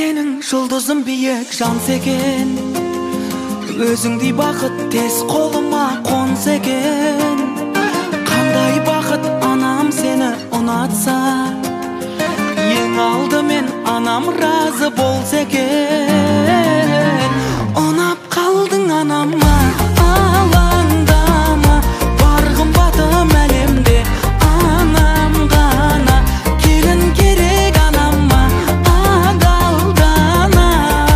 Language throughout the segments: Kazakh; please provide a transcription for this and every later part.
сенің жұлдызым биік жан сеген, өзіңдей бақыт тез қолыма қонса екен. Қандай бақыт анам сені ұнатса, ең алдымен анам разы болса екен. Ұнап қалдың анама, алаңдама, бар қымбатым әлемде анам ғана. Келін керек анама, адалдана.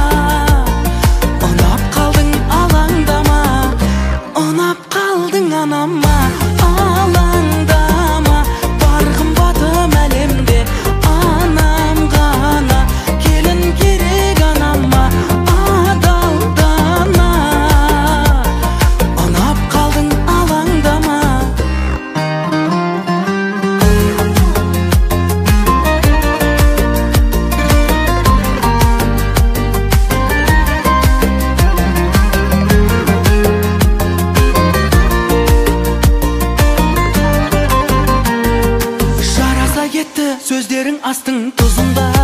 Ұнап қалдың алаңдама, ұнап қалдың анама, алаңдама, бар қымбатым әлемде анам ғана. Келін керек анама, адалдана. Ұнап қалдың алаңдама. Жараса кетті сөздерің астың тұзында,